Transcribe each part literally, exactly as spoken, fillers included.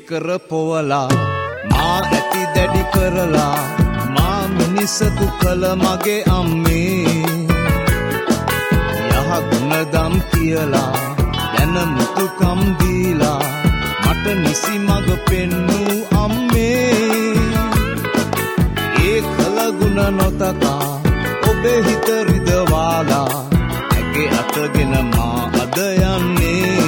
කර පොවලා මා ඇති දැඩි කරලා මා මිනිසකු කළ මගේ අම්මේ යහ ගුණදම් කියලා දැන මුතුකම් දීලා මට නිසි මඟ පෙන්නූ අම්මේ ඒ කළ ගුණ නොතකා ඔබේ හිත රිදවාලා ඇගේ අතගෙන මා අද යන්නේ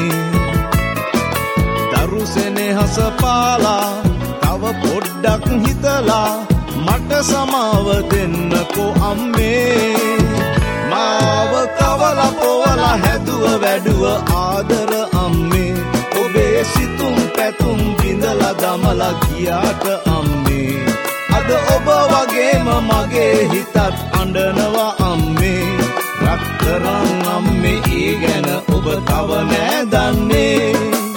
දරුසෙනෙහස පාලා තව පොඩ්ඩක් හිතලා මට සමාව දෙන්නකෝ අම්මේ මාව කවලා පොවලා හැදුව වැඩුව ආදර අම්මේ ඔබේ සිතුම් පැතුම් බිඳලා දමලා ගියාට අම්මේ අද ඔබ වගේම මගේ හිතත් අඬනවා අම්මේ රත්තරන් අම්මේ ඒ ගැන ඔබ තව නෑ දන්නේ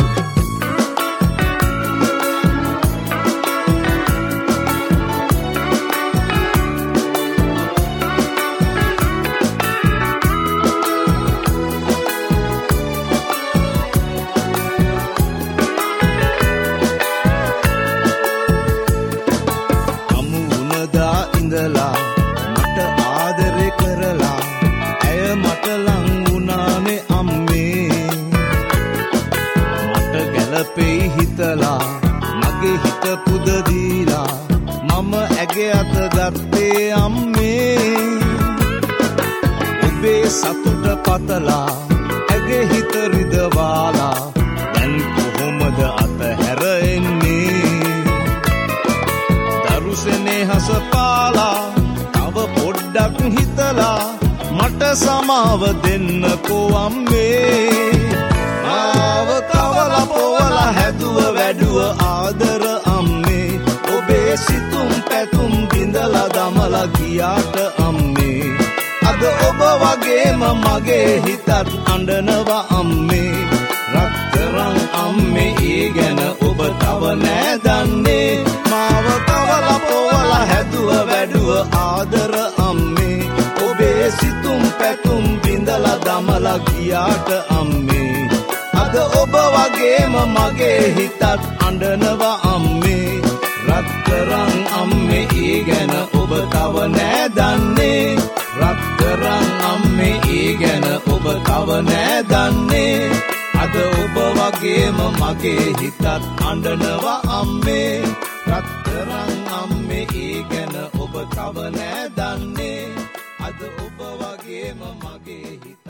මට ආදරේ කරලා ඇය මට ලං වුණානේ අම්මේ මට ගැලපෙයි හිතලා මගේ හිත පුද දීලා මම ඇගේ අත ගත්තේ අම්මේ ඔබේ සතුට පතලා ඇගේ හිත රිදවාලා දැන් කොහොමද අත හැර එන්නේ දරුසෙනෙහස පාලා තව පොඩ්ඩක් හිතලා මට සමාව දෙන්නකෝ අම්මේ මාව කවලා පොවලා හැදුව වැඩුව ආදර අම්මේ ඔබේ සිතුම් පැතුම් බිඳලා දමලා ගියාට අම්මේ අද ඔබ වගේම මගේ හිතත් අඬනවා අම්මේ රත්තරන් අම්මේ ඒ ගැන ඔබ තව නෑ දන්නේ මාව කවලා පොවලා හැදුව වැඩුව ආදර අම්මේ ඔබේ සිතුම් පැතුම් බිඳලා දමලා ගියාට අම්මේ අද ඔබ වගේම මගේ හිතත් අඬනවා අම්මේ රත්තරන් අම්මේ ඒ ගැන ඔබ තව නෑ දන්නේ රත්තරන් අම්මේ ඒ ගැන ඔබ තව නෑ දන්නේ අද ඔබ වගේම මගේ හිතත් අඬනවා අම්මේ රත්තරන් අම්මේ ඒ ගැන ඔබ තව නෑ දන්නේ අද ඔබ වගේම මගේ හිත